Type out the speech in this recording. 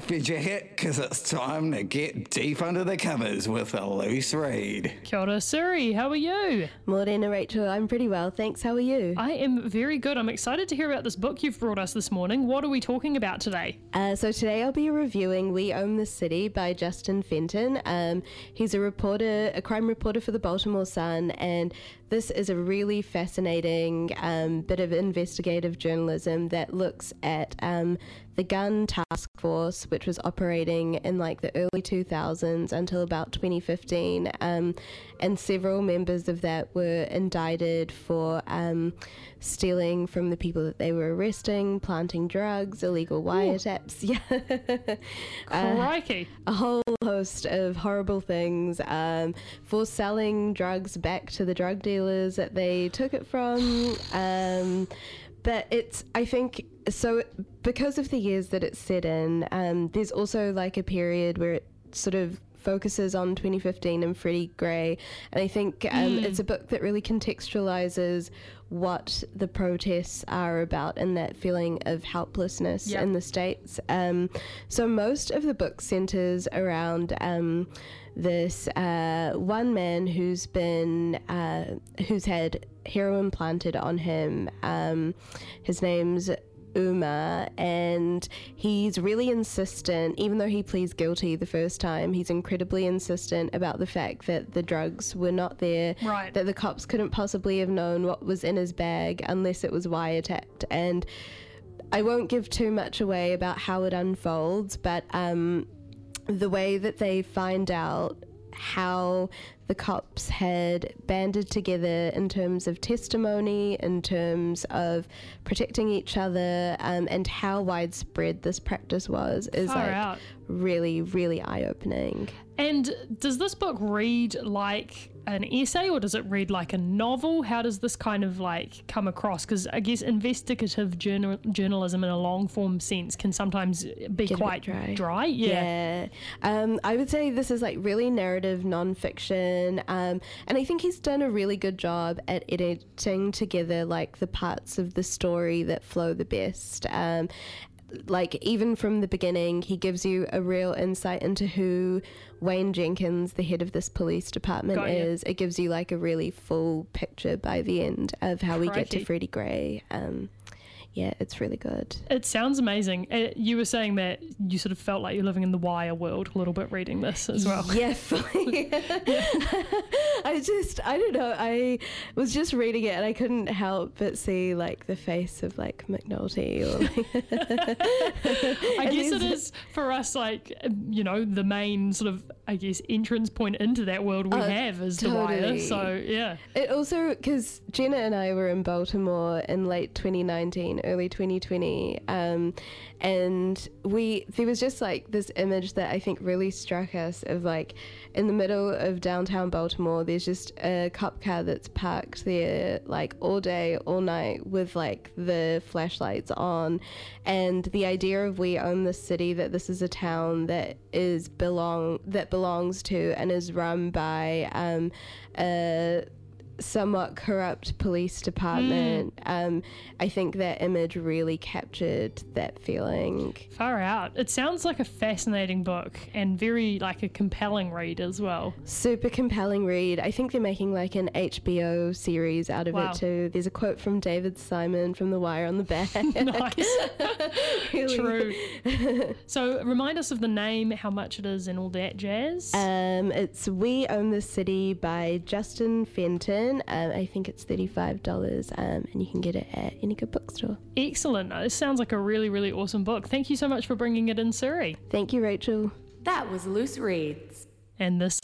off your jacket because it's time to get deep under the covers with a loose read. Kia ora, Suri. How are you? Morena, Rachel. I'm pretty well, thanks. How are you? I am very good. I'm excited to hear about this book you've brought us this morning. What are we talking about today? So today I'll be reviewing We Own the City by Justin Fenton. He's a crime reporter for the Baltimore Sun, and this is a really fascinating bit of investigative journalism that looks at the gun task force, which was operating in like the early 2000s until about 2015, and several members of that were indicted for stealing from the people that they were arresting, planting drugs, illegal wiretaps, Crikey. a whole host of horrible things, for selling drugs back to the drug dealers that they took it from. But I think, so because of the years that it's set in, there's also like a period where it sort of focuses on 2015 and Freddie Gray, and I think it's a book that really contextualizes what the protests are about and that feeling of helplessness in the States. So most of the book centers around this one man who's had heroin planted on him. His name's Uma, and he's really insistent, even though he pleads guilty the first time, he's incredibly insistent about the fact that the drugs were not there, that the cops couldn't possibly have known what was in his bag unless it was wiretapped. And I won't give too much away about how it unfolds, but the way that they find out how the cops had banded together in terms of testimony, in terms of protecting each other, and how widespread this practice was is really, really eye-opening. And does this book read like an essay, or does it read like a novel? How does this kind of like come across? Because I guess investigative journalism in a long form sense can sometimes be quite dry. Yeah. I would say this is like really narrative non-fiction, and I think he's done a really good job at editing together like the parts of the story that flow the best. Like even from the beginning, he gives you a real insight into who Wayne Jenkins, the head of this police department, is. It gives you like a really full picture by the end of how we get to Freddie Gray. Yeah, it's really good. It sounds amazing. You were saying that you sort of felt like you're living in the Wire world a little bit reading this as well. Yeah, fully. I don't know, I was just reading it and I couldn't help but see like the face of like McNulty. Or, like I guess it is for us, like, you know, the main sort of, I guess, entrance point into that world we have is the Wire. So, yeah. It also, because Jenna and I were in Baltimore in late 2019, early 2020, and there was just like this image that I think really struck us of like in the middle of downtown Baltimore, there's just a cop car that's parked there like all day, all night with like the flashlights on, and the idea of We Own the City, that this is a town that belongs to and is run by a somewhat corrupt police department. I think that image really captured that feeling. Far out. It sounds like a fascinating book and very like a compelling read as well. Super compelling read. I think they're making like an HBO series out of it too. There's a quote from David Simon from The Wire on the back. Nice. Really. True. So remind us of the name, how much it is and all that jazz. It's We Own the City by Justin Fenton. I think it's $35, and you can get it at any good bookstore. Excellent. This sounds like a really, really awesome book. Thank you so much for bringing it in, Suri. Thank you, Rachel. That was Loose Reads. And this